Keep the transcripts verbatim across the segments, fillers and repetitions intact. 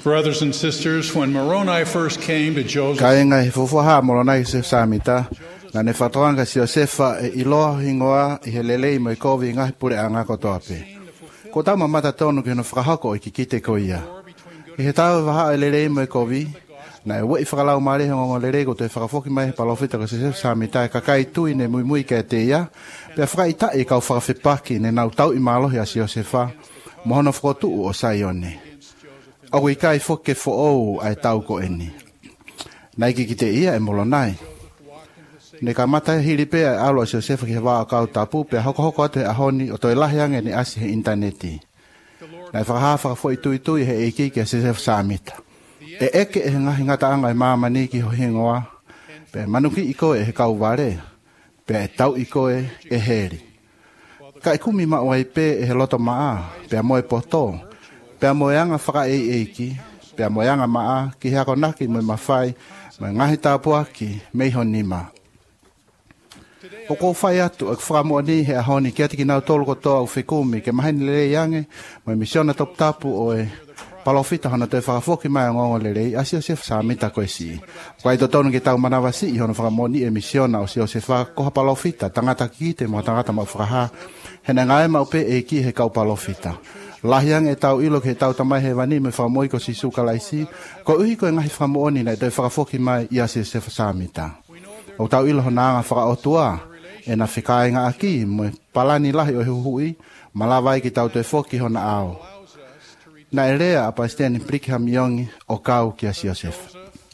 Brothers and sisters, when Moroni first came to Joseph, Kainga he fufuha Moroni se samita na ne fatoanga si Josefa e iloa hingoa i he lelei mo i kovi ngahi pure anga kotoape. Ko tau mamata tonu ki no whakahako i ki kite ko ia. I he tau waha e lelei mo i kovi, na e wei whakalau maare hongo lelei ko te whakafoki mai palofita ka se samita e kakai tui ne mui mui ka te ia, pia whakaita e kau whakawhipaki ne nau tau i malohi a si Josefa, mohono whakotu o Saione. Au i kai foke fo ou ai tau ko eni. Nai ki kite ia e molonai. Ne ka mata hiripe ai alo si Josefa ki he waa kau tapu pe hoko hoko atu he ahoni o toi lahiange ni asi he interneti. Nai whakahafa fo i tui tui he eiki ki a Josefa Samita. E eke e ngahi ngata anga i mamani ki ho hingoa. Pe manuki i koe he kau ware. Pe e tau i koe e heri. Ka i kumi mawai pe e he loto maa. Pe a moe poto. Pea moeanga whaka ei eiki, pea moeanga maa ki hako naki mo mawhai, mo ngahi tāpua ki meiho nima. O kou whai atu, ak whakamoa ni he ahoni ki ati ki nau tolu kotoa u whikumi, ke mahini lelei yange, mo misiona top tapu o e palofita hana te whakafoki mai ngongo lelei, asi o Josefa Samita koe si. Kwa ito tonu ki tau manawa si, i hono whakamoa ni e misiona o si Josefa koha palofita, tangata ki te mo tangata mau whakaha, hena ngae mau pe e ki he kau palofita. Lahiang e tau ilo ke tau tamai he wani me whamoi ko si sukalaisi, ko uhi ko e ngahi whamooni na e toi whakafoki mai i a si Josefa Samita. O tau ilo hona anga whakaotua, e na whikae ngā aki, mo palani lahi o he hui, malawai ki tau toi foki hona ao. Na e rea a paisteni priki hamiongi o kau ki a si Josefa.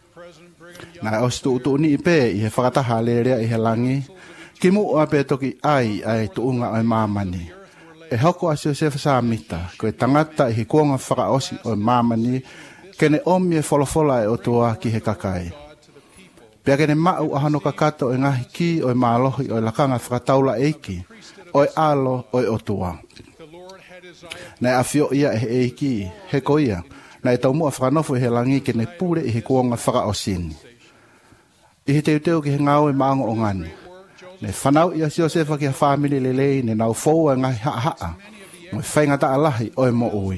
Na e ostu utu uni ipe i he whakataha le rea i he langi, ki mu o ape toki ai ai tuunga o e mamani. E hoko a si Josefa Samita, ko e tangata i he kuonga whakaosi o mamani, kene omi e wholofola e otua ki he kakai. Pea kene mau ahano kakato e ngahi ki o e maalohi o e lakanga whakataula eiki, o e alo o e otua. Na e awhio ia e he eiki, he ko ia, na e tau mua whakanofo i he langi kene pure i he kuonga whakaosini. I he teuteu ki he ngau e maango o ngani. Ne whanau i a si Josefa ki a whamili lelei ne nau fōu e ngai haa haa. Mo e whaingata alahi o e mo ui.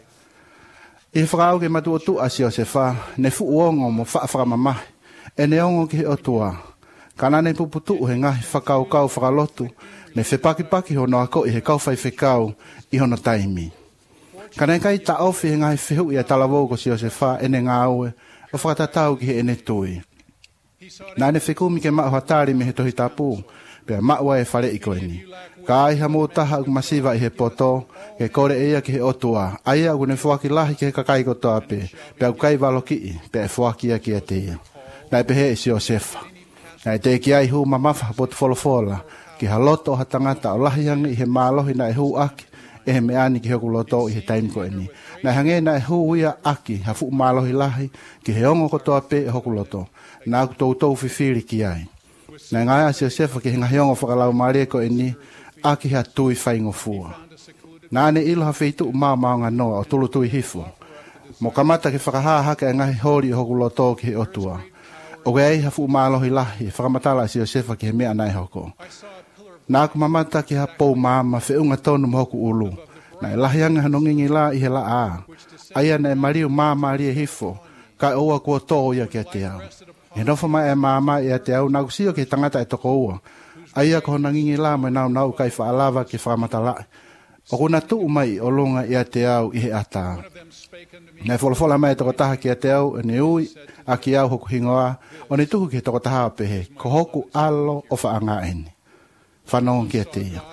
I he whakau ke matu o tu a si Josefa, ne fu uongo mo wha whakamamahi. E ne ongo ki he otua. Kanane puputu he ngai whakau kau whakalotu. Ne whepaki paki hono ako i he kau whai whekau i hono taimi. Kanane kai ta ofi he ngai whehu i a talavou ko si Josefa e ne ngā ue. O whakatatau ki he ene tui. Nā ne whekumi ke mao hatari me he tohi tapu, pia maua e whare i koe ni. Ka ai ha mō taha uk masiva i he poto, ke kore eia ki he otua, aia uk ne whuaki lahi ki he kakai kotoa pe, pia ukai walo ki i, pia e whuaki a ki a te ia. Nā e pehe i si Josefa. Nā e te ki ai hu mamafa potu wholofola, ki ha loto o ha tangata o lahiangi i he mālohi na e hu aki, e he meani ki hoku loto i he taimi koe ni. Nā hange na e hu uia aki, ha fu mālohi lahi, ki he ongo kotoa pe e hoku loto. Nā ku tau tau whiwhiri ki ai. Nā ngai a si Josefa ki hinga hiongo whakalau maare ko e ni, a ki ha tui whaingo fua. Nā ne ilo ha whitu mā maunga noa o tulu tui hifu. Mo kamata ki whakahaa haka e ngahi hori o hoku loto ki he otua. O ke ei ha fu mālohi lahi, whakamatala a si Josefa ki he mea nai hoko. Nā ku mamata ki ha pou māma whiunga tonu mo hoku ulu. Nā e lahianga hanongingi la i he la a. Aia na e mariu māma rie hifo, ka oa kua tō ia ki a te au. He nofo mai e māma i a te au, nā kusio ki tangata e toko ua. Aia ko hona ngingi la mai nau nau kai whaalawa ki whakamata lai. O kuna tuu mai o longa i a te au i he ata. Nei wholofola mai e toko taha ki a te au, e ne ui a ki au hoku hingoa, o ne tuhu ki he toko taha pehe, ko hoku alo o whaanga eni. Whanonga ki a te ia.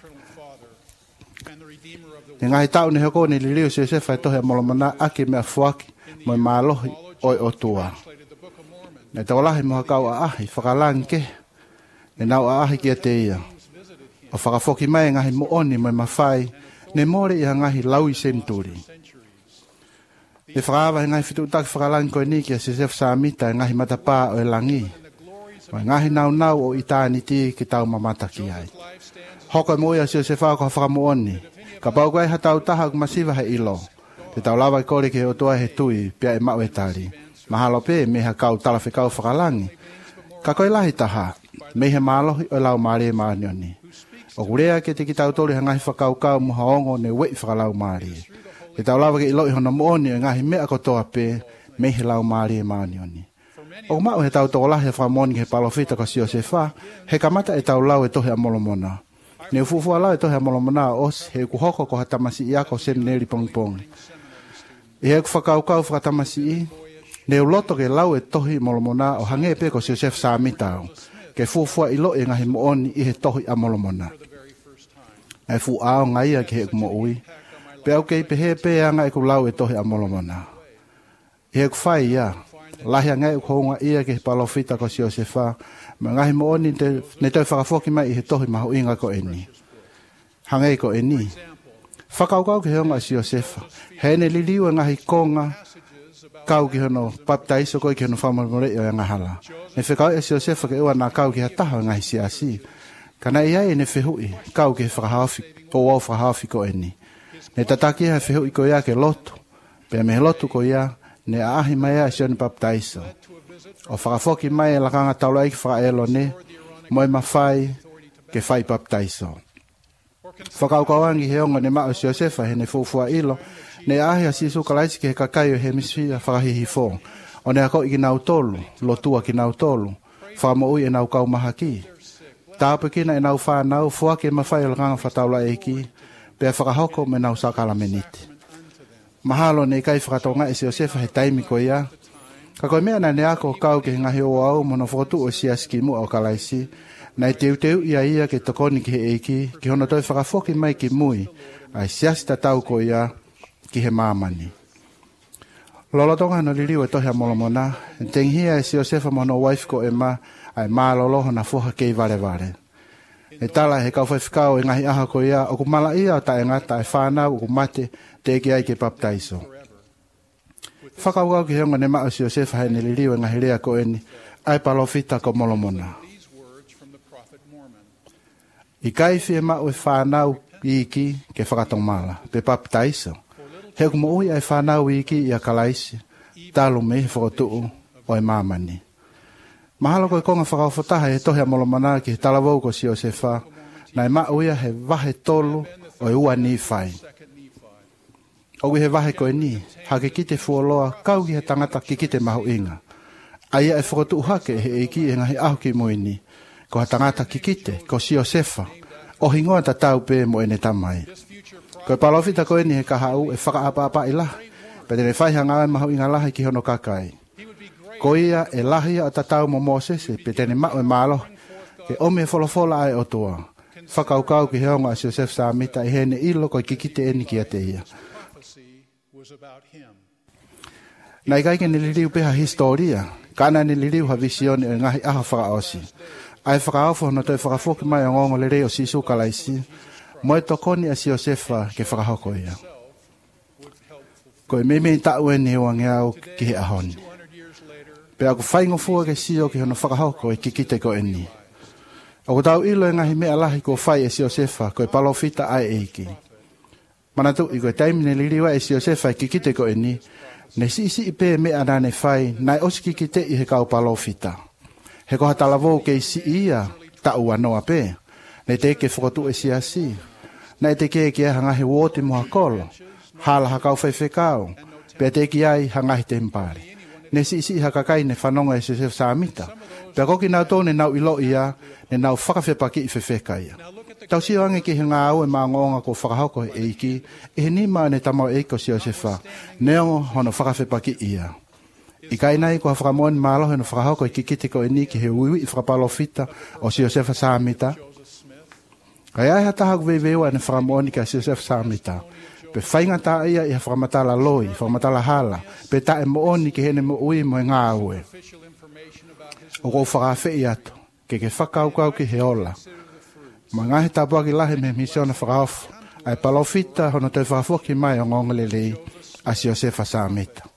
Ne ngahi tau ne hoko ni liliu si Josefa e tohe molomana aki mea fuaki, mo i mālohi oi o tua. Ne tau lahi moha kau a ahi, whakalangi ke. Ne nau a ahi ki a te ia. O whakafoki mai ngahi mo oni mo i mawhai, ne more i a ngahi laui senturi. Ne whakawa i ngahi fitu taki whakalangi koe ni ki a Josefa Samita i ngahi matapā o e langi. O ngahi nau nau o itāni ti ki tau mamata ki ai. Hoko mo i a Josefa ko whakamo oni. Ka pau koe hatau taha ku masiva he ilo. Te tau lawa i kore ki he otua he tui, pia e mau e tari. Mahalo pe me ha kau tala fe kau whakalangi. Ka koe lahi taha, me he mālohi o lau maare maanioni. O kurea ke te ki tau tori hangahi whakau kau muha ongo ne wei whakalau maare. E tau lawa ke ilo i hono mooni o ngahi mea kotoa pe me he lau maari e maani oni. O mao he tau tōla he whamoni he palofita ko sio se wha, he kamata e tau lau e tohe a molomona. Ne ufufua lau e tohe a molomona os he kuhoko ko hatamasi i ako seminari pongpong. E he kufakaukau whakatamasi i, ne uloto ke lau e tohi molomona o hange pe ko sio se wha mitao, ke fufua ilo e ngahi mooni i he tohi a molomona. E fu ao ngai a ke he kumo ui, pe au kei pe he pe anga e ku lau e tohi a molomona. E he kufai ia, lahi a ngai ukounga ia ke he palofita ko sio se wha, ma ngahi mooni ne toi whakafoki mai i he tohi maho inga ko eni. Hangai ko eni. Whakaukau ke heonga sio se wha, he ne liliu e ngahi konga, kau ki hono baptaiso koi ki hono whamamore i o ngahala. Ne whekau e sio se wha ke ua nā kau ki ha taha ngahi siasi. Kana ia e ne whehui, kau ki he whakahafi, o au whakahafi ko eni. Ne tataki he whehui ko ia ke lotu, pe me he lotu ko ia, ne ahi mai a sio ni baptaiso. O whakafoki mai e lakanga taula iki whakaelo ne, moi mawhai ke whai baptaiso. Whakaukawangi he onga ne mao sio sefa he ne fufua ilo, ne ahi a sisu kalaisi ke he kakaio he misfia whakahihi fō. O ne ako i ki nau tolu, lotua ki nau tolu, whamo ui e nau kau mahaki. Tāpe kina e nau whanau, fua ke mawhai o lakanga whataula eiki, pe whakahoko me nau sakala meniti. Mahalo ne kai whakatonga e sio sefa he taimi ko ia. Ka koe mea na ne ako kau ke ngahi o au mono whotu o siaski mu au kalaisi. Na i teu teu ia ia ke tokoni ki he eiki, ki hono toi whakafoki mai ki mui, ai siasi tatau ko ia ki he mamani. Lolotonga no liliu e tohea molomona, tenghia e sio sefa mono wife ko e ma, ai maa loloho na fuha kei vare vare. E tala he kau whaifikau e ngahi aha ko ia, o kumala ia o ta e ngata e whanau o kumate, te eki ai ke baptaiso. Whakaukau ki heonga ne mao sio sefa he ne liliu e ngahi rea ko eni, ai palofita ko molomona. I kaifi e mao e whanau iki ke whakatongmala, pe baptaiso. He kumo ui ai whanau iki i a kalaisi, talo me he whakotuu o e mamani. Mahalo koe konga whakaufotaha e tohea molomana ki he talavou ko sio sefa, na e mao ia he vahe tolu o e ua ni whai. Ogu he vahe koe ni, hake kite fuoloa, kau ki he tangata ki kite mahu inga. Aia e whakotuu hake he eiki e ngahi ahu ki moini, ko ha tangata ki kite, ko sio sefa, o hingoa ta tau pe mo ene tamai. Ko e palofita ko eni he kahau e whakaapa-apa i lahi, pe tene whai hangae mahu inga lahi ki hono kakai. Ko ia e lahi a tatau mo Mosese, pe tene mao e malo, ke ome e wholofola ai o toa. Whakaukau ki heonga a Joseph Samita i hene ilo ko i kikite eni ki ate ia. Nai kaike ni liriu peha historia, kana ni liriu ha visione e ngahi aha whakaosi. Ai whakaofo no toi whakafoki mai o ngongo le reo sisu kalaisi, mo e tokoni a Siosefa ke whakahoko ia. Ko e meme i tau e ni wange au ki he ahoni. Pe aku whaingo fua ke sio ki hono whakahoko e kikite ko eni. Ako tau ilo e ngahi mea lahi ko whai e Siosefa ko e palofita ai eiki. Manatu i ko e taimine liriwa e Siosefa e kikite ko eni, ne si isi ipe mea nane whai, nai osi kikite i he kau palofita. He koha talavou ke isi ia, ta ua noa pe. Ne te ke whakotu e siasi. Na te ke ke hangahi wote moha kolo. Hala hakau whaiwhekau. Pe te ki ai hangahi te mpari. Ne si isi hakakai ne whanonga e Joseph Samita. Pe koki nau tōne nau ilo ia, ne nau whakawhepaki i whewhekai. Tau si wange ki he ngā au e maa ngonga ko whakahoko e eiki, e he nima ne tamau eiko si Josefa, neongo hono whakawhepaki ia. I kai nai ko whakamoni mālohe no whakahoko i kikite ko e ni ki he uiwi i whakapalofita o si Josefa Samita. Kai ai hataha ku veivewa ne whakamoni ka si Josefa Samita. Pe whainga tā ia i ha whakamatala loi, whakamatala hala, pe ta e mooni ki hene mo ui mo e ngā ue. O kou whakawhi i ato, ke ke whakaukau ki he ola. Ma ngahe tāpua ki lahe me misiona whakaofu, ai palofita hono te whakafoki mai o ngongalelei a si Josefa Samita.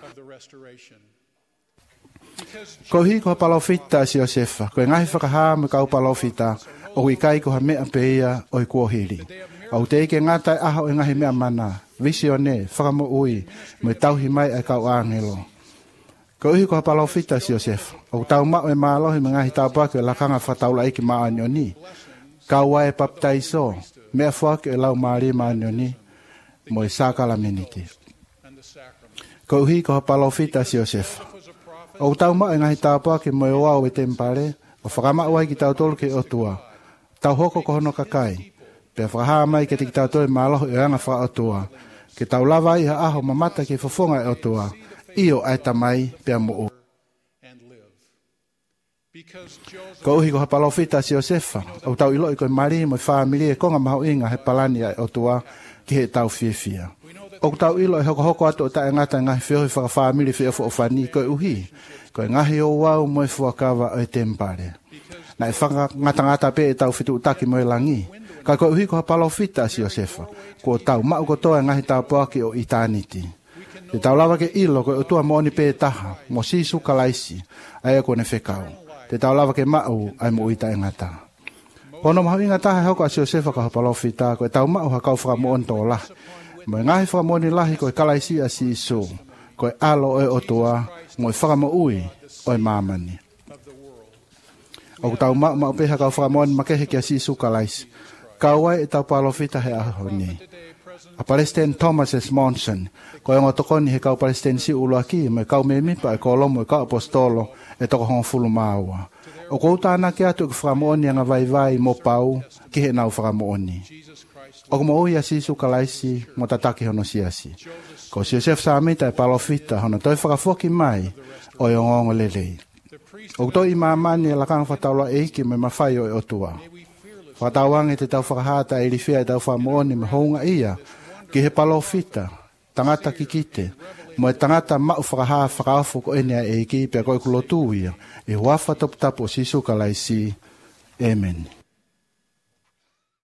Ko hi ko palofita si Josefa, ko ngahi whakaha me kau palofita, o i kai ko ha mea peia o i kuohiri. Au te ike ngata e aho e ngahi mea mana, visione, whakamo ui, me tauhi mai e kau angelo. Ko hi ko ha palofita si Josefa, o tau mao e maalohi me ngahi tau pake lakanga whataula iki maanyo ni. Kau wae baptaiso, mea whake e lau maari maanyo ni. mo i sakala miniti. Ko uhi ko palofita si Josefa. O tau ma ngahi tāpua ki mo i wau e tempare, o whakama wai ki tau tolu ki o tua. Tau hoko ko hono kakai. Pe whakaha mai ki tiki tau tolu mālohu i anga whaka o tua. Ki tau lava iha aho mamata ki whafonga e o tua. Io ai tamai pe mo u. Ko uhi ko palofita si Josefa. O tau ilo i koe mari mo i whaamiri e konga maho inga he palani ai o tua ki he tau fiefia. O tau ilo e hoko hoko atu o tae ngata ngahi whio i whaka whaamiri whio fo o whani koe uhi. Koe ngahi o wau mo i fuakawa o e tempare. Na e whaka ngata ngata pe e tau whitu utaki mo i langi. Kai koe uhi ko palofita si Josefa. Ko tau mau ko toa ngahi tau poaki o itaniti. Te tau lava ke ilo koe o tua mooni pe taha. Mo sisu kalaisi. Aia kone whekau. Te tau lava ke mau ai mo ita e ngata. Pono mahu inga taha hoko a si Josefa ka palofita. Koe tau mau ha kau whaka mo onto lah. Mo ngahi whaka mooni lahi koe kalaisi a si isu. Koe alo e o tua. Mo i whaka mo ui o e mamani. O tau mau mau peha kau whaka mooni makehe ki a si isu kalaisi. Kawai e tau palofita he aho ni. A Palestine Thomas S. Monson, ko e ngotokoni he kau Palestine si ulu aki, me kau me mipa e kolomo e kau apostolo e toko hong fulu maua. O kou tāna ki atu e whakamooni anga vai vai mo pau ki he nau whakamooni. O kumo ui a sisu kalaisi mo tataki hono siasi. Ko si Joseph Samita e palofita hono toi whakafoki mai o e ongongo lelei. O toi mamani e lakang whataula eiki me mawhai o e otua. Whatawangi te tau whakahata e rifia e tau whamooni me hounga ia, ki he palofita, tangata ki kite, mo e tangata mau whakaha whakaafu ko enea e ki pia koe kulotu ia, e huafa topu tapu sisu kalaisi. Amen.